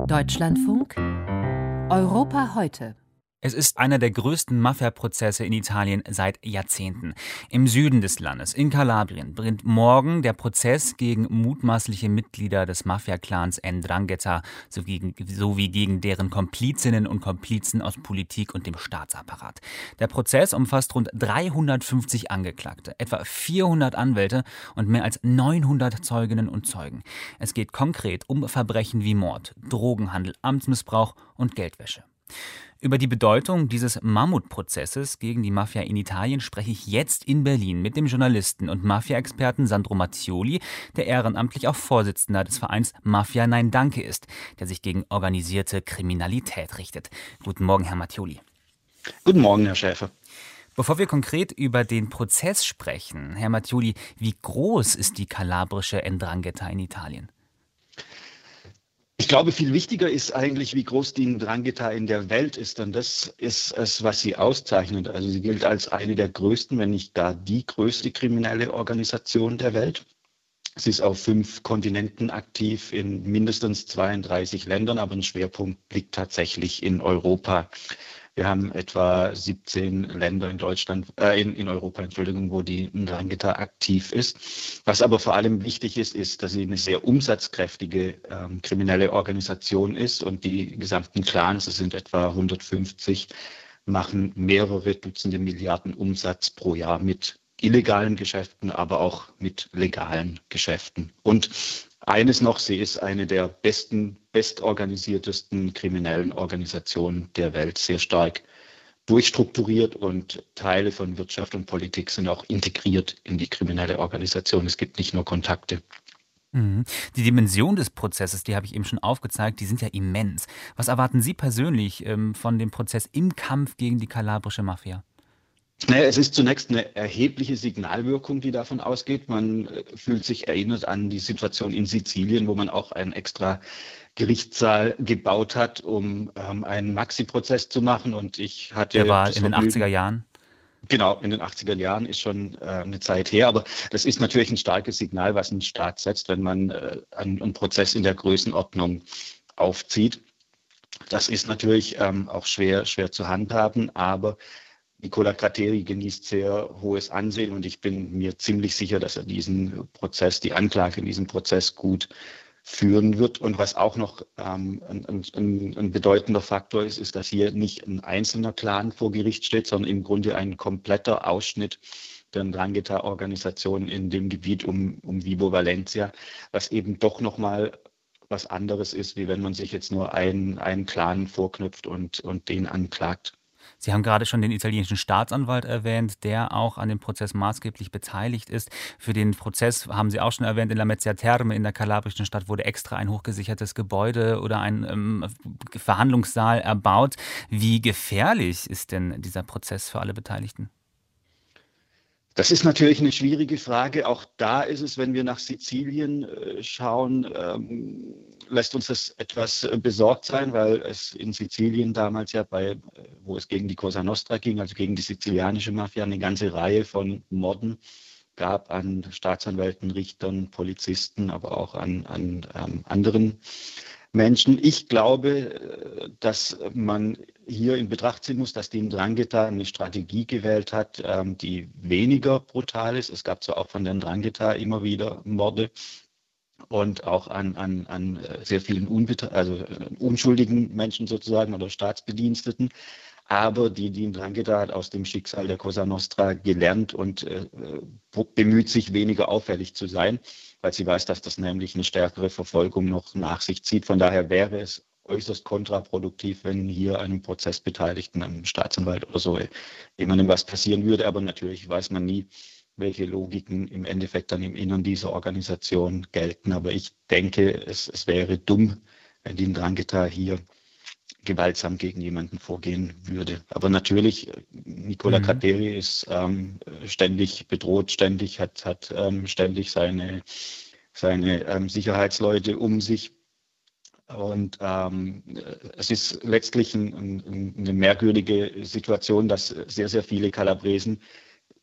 Deutschlandfunk Europa heute. Es ist einer der größten Mafia-Prozesse in Italien seit Jahrzehnten. Im Süden des Landes, in Kalabrien, beginnt morgen der Prozess gegen mutmaßliche Mitglieder des Mafia-Clans 'Ndrangheta sowie gegen deren Komplizinnen und Komplizen aus Politik und dem Staatsapparat. Der Prozess umfasst rund 350 Angeklagte, etwa 400 Anwälte und mehr als 900 Zeuginnen und Zeugen. Es geht konkret um Verbrechen wie Mord, Drogenhandel, Amtsmissbrauch und Geldwäsche. Über die Bedeutung dieses Mammutprozesses gegen die Mafia in Italien spreche ich jetzt in Berlin mit dem Journalisten und Mafia-Experten Sandro Mattioli, der ehrenamtlich auch Vorsitzender des Vereins Mafia Nein Danke ist, der sich gegen organisierte Kriminalität richtet. Guten Morgen, Herr Mattioli. Guten Morgen, Herr Schäfer. Bevor wir konkret über den Prozess sprechen, Herr Mattioli, wie groß ist die kalabrische 'Ndrangheta in Italien? Ich glaube, viel wichtiger ist eigentlich, wie groß die 'Ndrangheta in der Welt ist. Und das ist es, was sie auszeichnet. Also sie gilt als eine der größten, wenn nicht gar die größte kriminelle Organisation der Welt. Sie ist auf 5 Kontinenten aktiv, in mindestens 32 Ländern, aber ein Schwerpunkt liegt tatsächlich in Europa. Wir haben etwa 17 Länder in Europa, wo die 'Ndrangheta aktiv ist. Was aber vor allem wichtig ist, ist, dass sie eine sehr umsatzkräftige kriminelle Organisation ist und die gesamten Clans, es sind etwa 150, machen mehrere Dutzende Milliarden Umsatz pro Jahr mit illegalen Geschäften, aber auch mit legalen Geschäften. Und eines noch, sie ist eine der bestorganisiertesten kriminellen Organisationen der Welt, sehr stark durchstrukturiert und Teile von Wirtschaft und Politik sind auch integriert in die kriminelle Organisation. Es gibt nicht nur Kontakte. Die Dimension des Prozesses, die habe ich eben schon aufgezeigt, die sind ja immens. Was erwarten Sie persönlich von dem Prozess im Kampf gegen die kalabrische Mafia? Naja, es ist zunächst eine erhebliche Signalwirkung, die davon ausgeht. Man fühlt sich erinnert an die Situation in Sizilien, wo man auch einen extra Gerichtssaal gebaut hat, um einen Maxi-Prozess zu machen. Und ich hatte Der war das in den 80er Jahren. Genau, in den 80er Jahren ist schon eine Zeit her. Aber das ist natürlich ein starkes Signal, was ein Staat setzt, wenn man einen Prozess in der Größenordnung aufzieht. Das ist natürlich auch schwer zu handhaben, aber Nicola Gratteri genießt sehr hohes Ansehen und ich bin mir ziemlich sicher, dass er diesen Prozess, die Anklage in diesem Prozess gut führen wird. Und was auch noch ein bedeutender Faktor ist, ist, dass hier nicht ein einzelner Clan vor Gericht steht, sondern im Grunde ein kompletter Ausschnitt der 'Ndrangheta-Organisation in dem Gebiet um Vibo Valentia, was eben doch nochmal was anderes ist, wie wenn man sich jetzt nur einen Clan vorknüpft und den anklagt. Sie haben gerade schon den italienischen Staatsanwalt erwähnt, der auch an dem Prozess maßgeblich beteiligt ist. Für den Prozess haben Sie auch schon erwähnt, in Lamezia Terme in der kalabrischen Stadt wurde extra ein hochgesichertes Gebäude oder ein Verhandlungssaal erbaut. Wie gefährlich ist denn dieser Prozess für alle Beteiligten? Das ist natürlich eine schwierige Frage. Auch da ist es, wenn wir nach Sizilien schauen, lässt uns das etwas besorgt sein, weil es in Sizilien damals ja wo es gegen die Cosa Nostra ging, also gegen die sizilianische Mafia, eine ganze Reihe von Morden gab an Staatsanwälten, Richtern, Polizisten, aber auch an anderen Menschen. Ich glaube, dass man hier in Betracht ziehen muss, dass die 'Ndrangheta eine Strategie gewählt hat, die weniger brutal ist. Es gab zwar auch von der 'Ndrangheta immer wieder Morde und auch an sehr vielen unschuldigen Menschen sozusagen oder Staatsbediensteten. Aber die 'Ndrangheta hat aus dem Schicksal der Cosa Nostra gelernt und bemüht sich, weniger auffällig zu sein, weil sie weiß, dass das nämlich eine stärkere Verfolgung noch nach sich zieht. Von daher wäre es äußerst kontraproduktiv, wenn hier einem Prozessbeteiligten, einem Staatsanwalt oder so, jemandem was passieren würde. Aber natürlich weiß man nie, welche Logiken im Endeffekt dann im Innern dieser Organisation gelten. Aber ich denke, es wäre dumm, wenn die Ndrangheta hier gewaltsam gegen jemanden vorgehen würde. Aber natürlich, Nicola Gratteri ist ständig bedroht, hat ständig seine Sicherheitsleute um sich. Und es ist letztlich eine merkwürdige Situation, dass sehr, sehr viele Kalabresen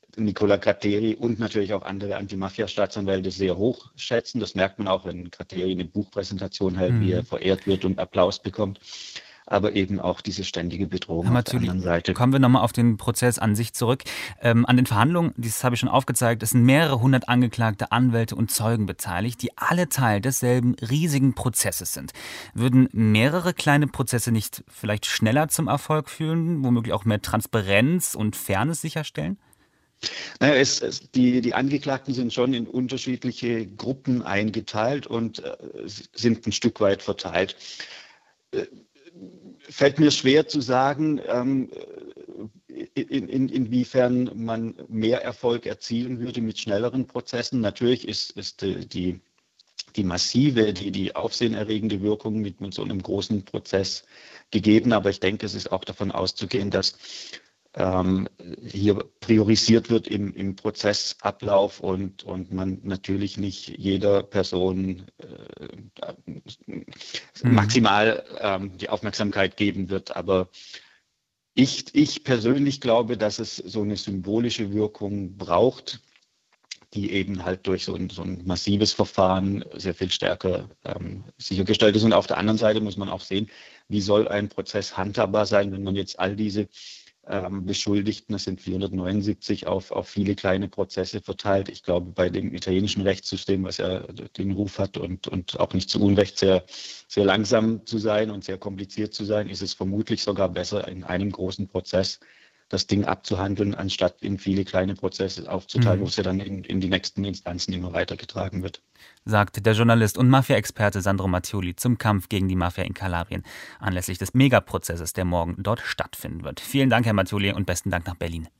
Nicola Gratteri und natürlich auch andere Anti-Mafia-Staatsanwälte sehr hoch schätzen. Das merkt man auch, wenn Gratteri eine Buchpräsentation hält, wie er verehrt wird und Applaus bekommt. Aber eben auch diese ständige Bedrohung auf der anderen Seite. Kommen wir nochmal auf den Prozess an sich zurück. An den Verhandlungen, das habe ich schon aufgezeigt, es sind mehrere hundert Angeklagte, Anwälte und Zeugen beteiligt, die alle Teil desselben riesigen Prozesses sind. Würden mehrere kleine Prozesse nicht vielleicht schneller zum Erfolg führen, womöglich auch mehr Transparenz und Fairness sicherstellen? Naja, die Angeklagten sind schon in unterschiedliche Gruppen eingeteilt und sind ein Stück weit verteilt. Fällt mir schwer zu sagen, inwiefern man mehr Erfolg erzielen würde mit schnelleren Prozessen. Natürlich ist die massive, die aufsehenerregende Wirkung mit so einem großen Prozess gegeben, aber ich denke, es ist auch davon auszugehen, dass hier priorisiert wird im Prozessablauf und man natürlich nicht jeder Person maximal die Aufmerksamkeit geben wird. Aber ich persönlich glaube, dass es so eine symbolische Wirkung braucht, die eben halt durch so ein massives Verfahren sehr viel stärker sichergestellt ist. Und auf der anderen Seite muss man auch sehen, wie soll ein Prozess handhabbar sein, wenn man jetzt all diese Beschuldigten, das sind 479, auf viele kleine Prozesse verteilt. Ich glaube, bei dem italienischen Rechtssystem, was ja den Ruf hat und auch nicht zu Unrecht sehr, sehr langsam zu sein und sehr kompliziert zu sein, ist es vermutlich sogar besser, in einem großen Prozess das Ding abzuhandeln, anstatt in viele kleine Prozesse aufzuteilen, wo es ja dann in die nächsten Instanzen immer weitergetragen wird. Sagt der Journalist und Mafia-Experte Sandro Mattioli zum Kampf gegen die Mafia in Kalabrien anlässlich des Megaprozesses, der morgen dort stattfinden wird. Vielen Dank, Herr Mattioli, und besten Dank nach Berlin.